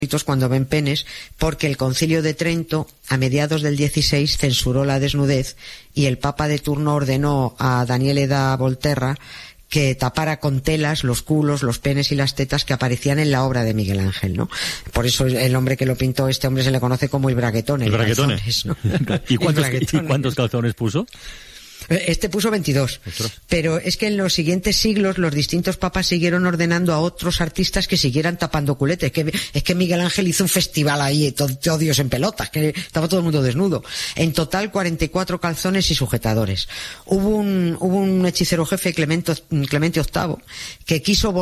cuando ven penes, porque el Concilio de Trento, a mediados del 16, censuró la desnudez y el Papa de turno ordenó a Daniele da Volterra que tapara con telas los culos, los penes y las tetas que aparecían en la obra de Miguel Ángel, ¿no? Por eso el hombre que lo pintó, este hombre se le conoce como el braguetone. El braguetone. Calzones, ¿no? ¿Y cuántos calzones puso? Este puso 22. Pero es que en los siguientes siglos los distintos papas siguieron ordenando a otros artistas que siguieran tapando culetes. Es que Miguel Ángel hizo un festival ahí, todo Dios en pelotas, que estaba todo el mundo desnudo. En total 44 calzones y sujetadores. Hubo un hechicero jefe, Clemente VIII, que quiso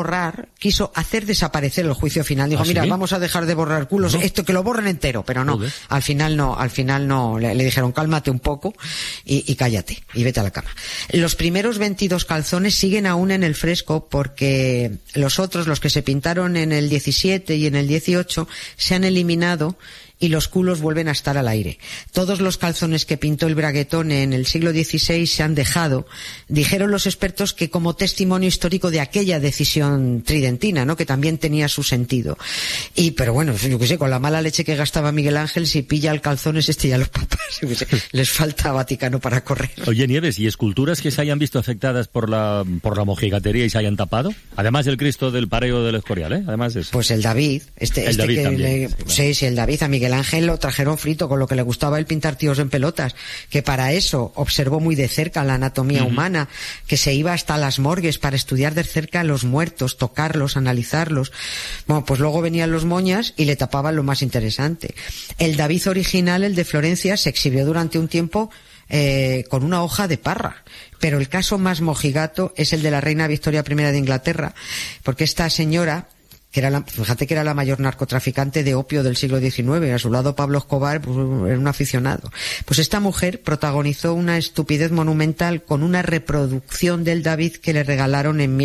hacer desaparecer el juicio final. Dijo, mira, vamos a dejar de borrar culos, esto que lo borren entero, pero no. Al final no. Le dijeron, cálmate un poco y cállate. Y vete a la cama. Los primeros 22 calzones siguen aún en el fresco porque los otros, los que se pintaron en el 17 y en el 18, se han eliminado y los culos vuelven a estar al aire. Todos los calzones que pintó el Braguetone en el siglo XVI se han dejado, dijeron los expertos, que como testimonio histórico de aquella decisión tridentina, ¿no? Que también tenía su sentido. Pero bueno, yo qué sé, con la mala leche que gastaba Miguel Ángel, si pilla el calzones y a los papas, yo qué sé, les falta Vaticano para correr. Oye, Nieves, ¿y esculturas que se hayan visto afectadas por la mojigatería y se hayan tapado? Además del Cristo del Pareo del Escorial, ¿eh? Además de eso. Pues el David. El David también. Sí, el David. A Miguel Ángel lo trajeron frito, con lo que le gustaba el pintar tíos en pelotas, que para eso observó muy de cerca la anatomía humana, que se iba hasta las morgues para estudiar de cerca a los muertos, tocarlos, analizarlos. Bueno, pues luego venían los moñas y le tapaban lo más interesante. El David original, el de Florencia, se exhibió durante un tiempo con una hoja de parra. Pero el caso más mojigato es el de la reina Victoria I de Inglaterra, porque esta señora, fíjate que era la mayor narcotraficante de opio del siglo XIX, a su lado Pablo Escobar, pues, era un aficionado. Pues esta mujer protagonizó una estupidez monumental con una reproducción del David que le regalaron en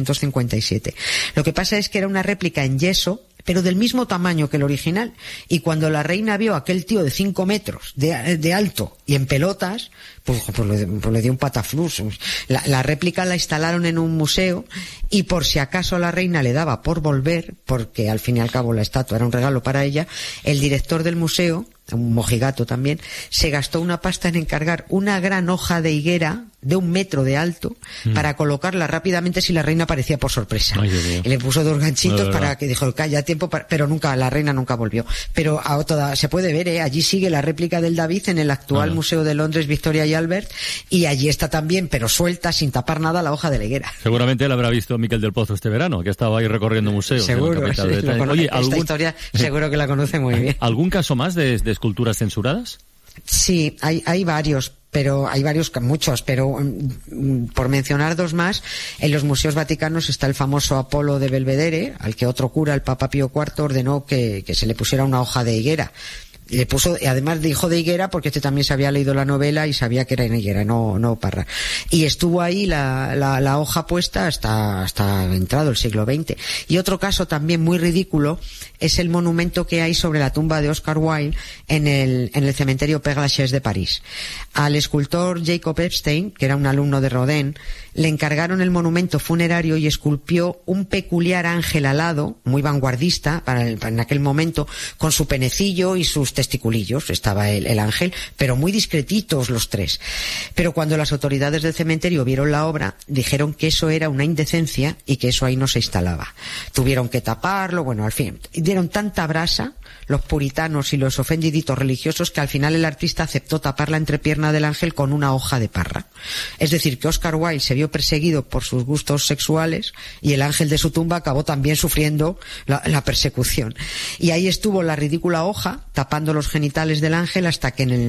1857. Lo que pasa es que era una réplica en yeso, pero del mismo tamaño que el original. Y cuando la reina vio a aquel tío de 5 metros de alto y en pelotas, pues le dio un pataflús. La réplica la instalaron en un museo y por si acaso a la reina le daba por volver, porque al fin y al cabo la estatua era un regalo para ella, el director del museo, un mojigato también, se gastó una pasta en encargar una gran hoja de higuera de 1 metro de alto para colocarla rápidamente si la reina aparecía por sorpresa. Ay, Dios mío. Y le puso 2 ganchitos para que dijo, calla, tiempo pero la reina nunca volvió. Pero se puede ver, allí sigue la réplica del David en el actual Museo de Londres, Victoria y Albert, y allí está también, pero suelta, sin tapar nada, la hoja de la higuera. Seguramente la habrá visto Miquel del Pozo este verano, que estaba ahí recorriendo museos. Seguro, sí, oye, esta historia seguro que la conoce muy bien. ¿Algún caso más de esculturas censuradas? Sí, hay varios. Pero hay muchos, pero por mencionar 2 más, en los museos vaticanos está el famoso Apolo de Belvedere, al que otro cura, el Papa Pío IV, ordenó que se le pusiera una hoja de higuera. Le puso, además dijo de higuera porque este también se había leído la novela y sabía que era en higuera, no parra. Y estuvo ahí la hoja puesta hasta entrado el siglo XX. Y otro caso también muy ridículo es el monumento que hay sobre la tumba de Oscar Wilde en el cementerio Père Lachaise de París. Al escultor Jacob Epstein, que era un alumno de Rodin, le encargaron el monumento funerario y esculpió un peculiar ángel alado, muy vanguardista en aquel momento, con su penecillo y sus testiculillos. Estaba el ángel, pero muy discretitos los 3. Pero cuando las autoridades del cementerio vieron la obra, dijeron que eso era una indecencia y que eso ahí no se instalaba. Tuvieron que taparlo, bueno, al fin, dieron tanta brasa los puritanos y los ofendiditos religiosos que al final el artista aceptó tapar la entrepierna del ángel con una hoja de parra. Es decir, que Oscar Wilde se vio perseguido por sus gustos sexuales y el ángel de su tumba acabó también sufriendo la persecución. Y ahí estuvo la ridícula hoja tapando los genitales del ángel hasta que en el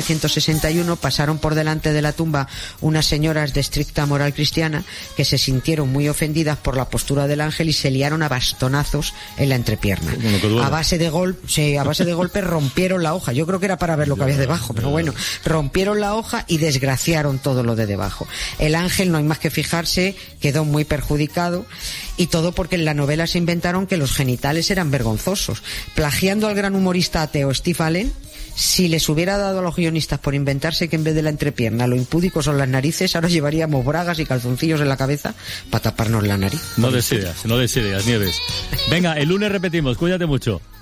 1961 pasaron por delante de la tumba unas señoras de estricta moral cristiana que se sintieron muy ofendidas por la postura del ángel y se liaron a bastonazos en la entrepierna. A base de golpes rompieron la hoja. Yo creo que era para ver lo que había debajo, pero bueno, rompieron la hoja y desgraciaron todo lo de debajo. El ángel, no hay más que fijarse, quedó muy perjudicado, y todo porque en la novela se inventaron que los genitales eran vergonzosos. Plagiando al gran humorista ateo Steve Allen, si les hubiera dado a los guionistas por inventarse que en vez de la entrepierna lo impúdico son las narices, ahora llevaríamos bragas y calzoncillos en la cabeza para taparnos la nariz. No des ideas, Nieves. Venga, el lunes repetimos, cuídate mucho.